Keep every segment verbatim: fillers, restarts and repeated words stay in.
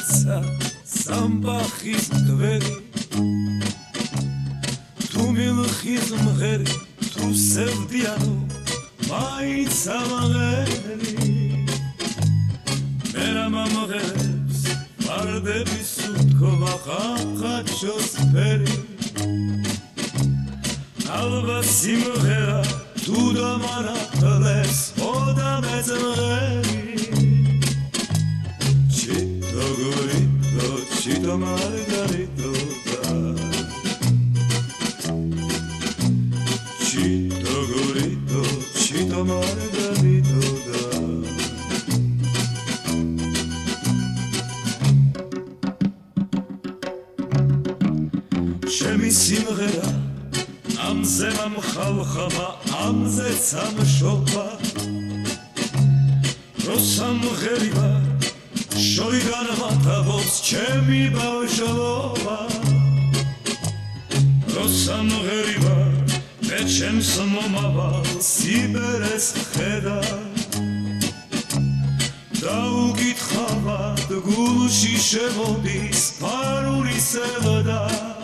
გაიცა სამბახის გვერი თუ მილხის მღერი თუ სევდიანო მაინც ამაღელი მერა მომღერებს ვარდების უთქვა ხახაჩოს ფერი ალბათ სიმღერა თუ დამარახლეს ოდა მეძმღერი ჩიტო გურიტო ჩიტო მარგარიტო ჩიტო გურიტო ჩიტო მარგარიტო ჩემი სიმღერა ამზე მომხალხება ამზეც ამშობა როსამღერიბა შორიდან მათაბობს ჩემი ბავშვობა როსამღერიბა მე ჩემს მომავალ სიბერეს ხედა დაუკითხავად გულში შემოდის ფარული სევდა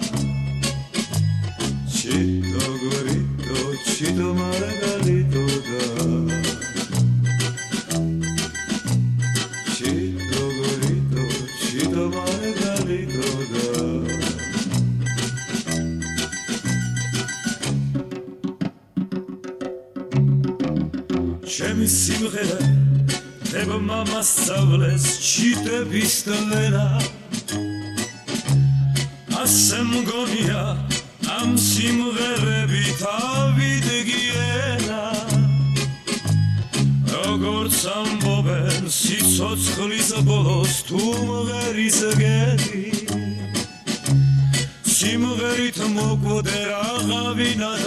ჩიტო გურიტო ჩიტო მარგარიტო ჩიტო გურიტო ჩიტო მარგარიტო ჩემი სიმღერა დებმა მასწავლეს ჩიტების დლერა ასე მგონია ამ სიმღერებით ავიდგიენა როგორც ამბობენ სიცოცხლის ბოლოს თუ მღერის გედი სიმღერით მოკვდე რაღაცა